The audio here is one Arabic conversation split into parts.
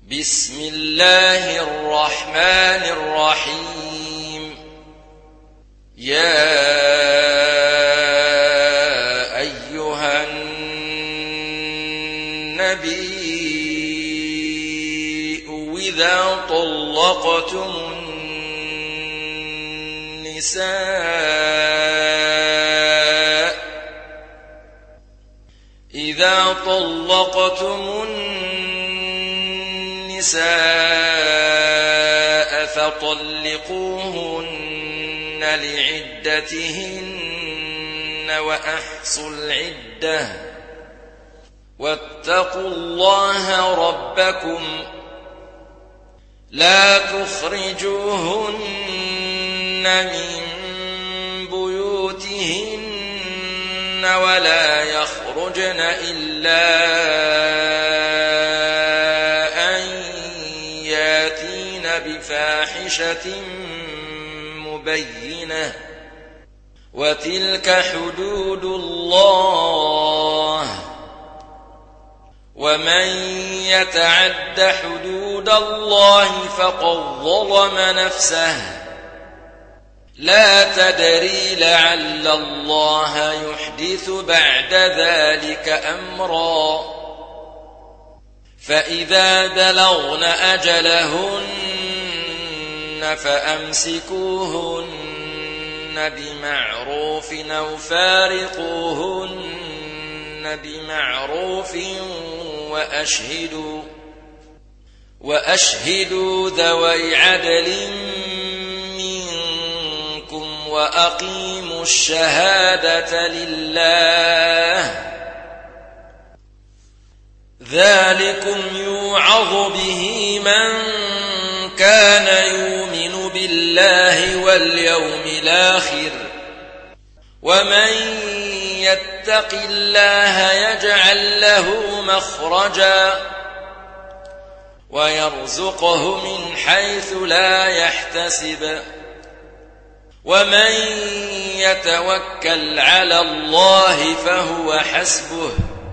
بسم الله الرحمن الرحيم. يا أيها النبي إذا طلقتم النساء فطلقوهن لعدتهن وأحصوا العدة واتقوا الله ربكم لا تخرجوهن من بيوتهن ولا يخرجن إلا أن ياتين بفاحشة مبينة وتلك حدود الله ومن يتعد حدود الله فقد ظلم نفسه لا تدري لعل الله يحدث بعد ذلك أمرا فإذا بلغن أجلهن فأمسكوهن بمعروف أو فارقوهن بمعروف وأشهدوا ذوي عدل منكم وأقيموا الشهادة لله ذلكم يوعظ به من كان يؤمن بالله واليوم الآخر ومن يتق الله يجعل له مخرجا ويرزقه من حيث لا يحتسب ومن يتوكل على الله فهو حسبه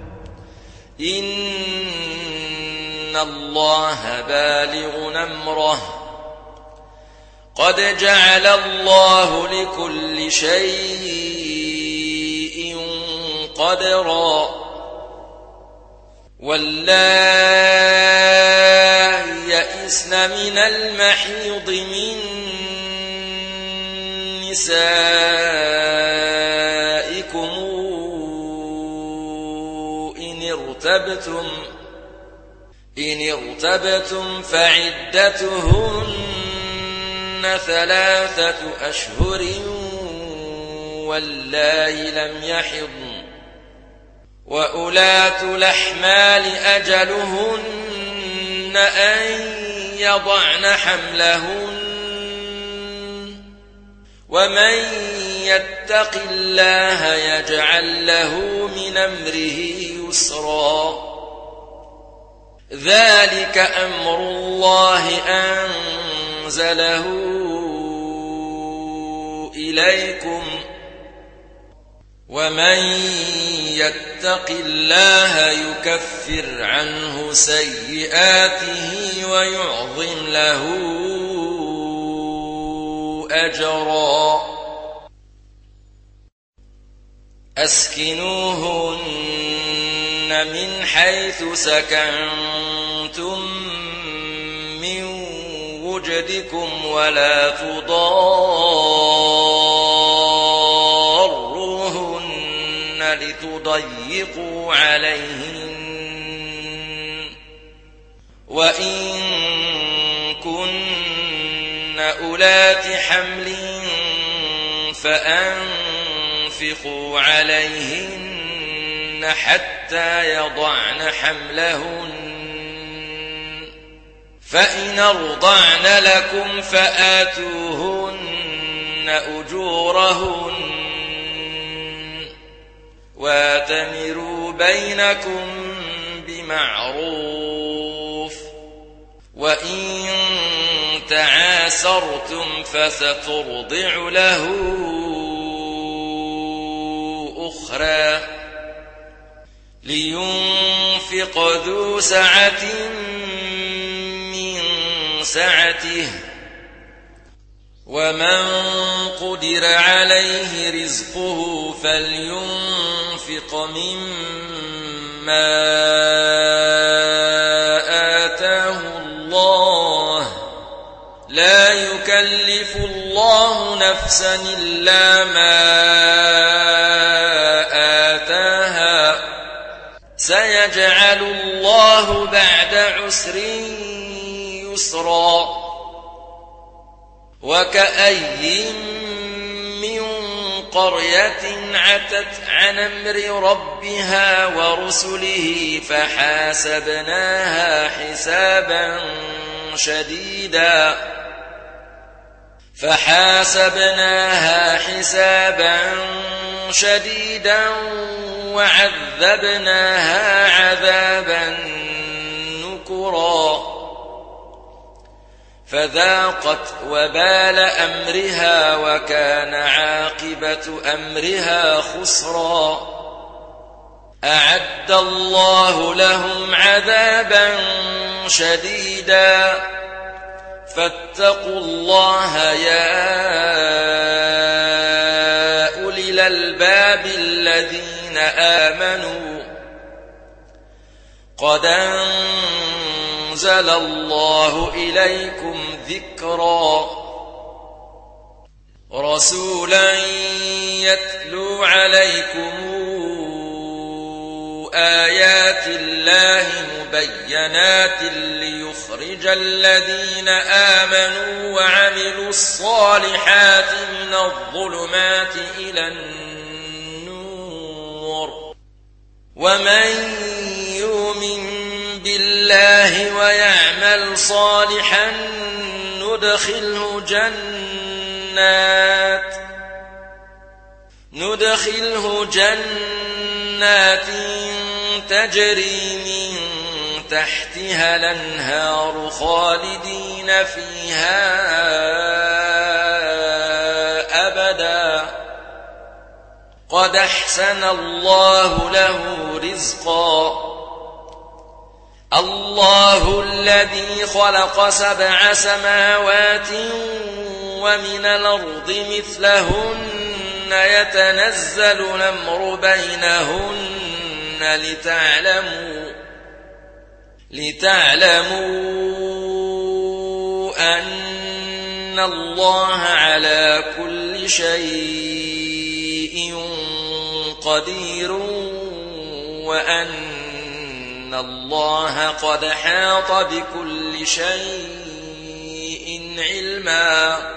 إن الله بالغ أمره قد جعل الله لكل شيء قدرا واللائي يئسن من المحيض من نسائكم إن ارتبتم فعدتهن 3 أشهر واللائي لم يحضن وأولاة الأحمال أجلهن أن يضعن حملهن ومن يتق الله يجعل له من أمره يسرا ذلك أمر الله أنزله إليكم ومن يتق الله يكفر عنه سيئاته ويعظم له أجرا أسكنوهن من حيث سكنتم من وجدكم ولا تضاروهن لتضيقوا عليهن وإن كن أولات حمل فأنفقوا عليهن حتى يضعن حملهن فإن أرضعن لكم فآتوهن أجورهن واتمروا بينكم بمعروف وإن تعاسرتم فسترضع له أخرى لينفق ذو سعة سعته ومن قدر عليه رزقه فلينفق مما آتاه الله لا يكلف الله نفسا إلا ما آتاها سيجعل الله بعد عسر يسرا وكأي من قرية عتت عن أمر ربها ورسله فحاسبناها حسابا شديدا وعذبناها عذابا نكرا فذاقت وبال أمرها وكان عاقبة أمرها خسرا أعد الله لهم عذابا شديدا فاتقوا الله يا أولي الألباب الذين آمنوا قد أنزل الله إليكم ذكرا رسولا يتلو عليكم آيات الله مبينات ليخرج الذين آمنوا وعملوا الصالحات من الظلمات إلى النور ومن يؤمن بالله ويعمل صالحا ندخله جنات تجري من تحتها الأنهار خالدين فيها أبدا قد أحسن الله له رزقا الله الذي خلق 7 سماوات ومن الأرض مثلهن يتنزل الأمر بينهن لتعلموا أن الله على كل شيء قدير وأن الله قد حاط بكل شيء علما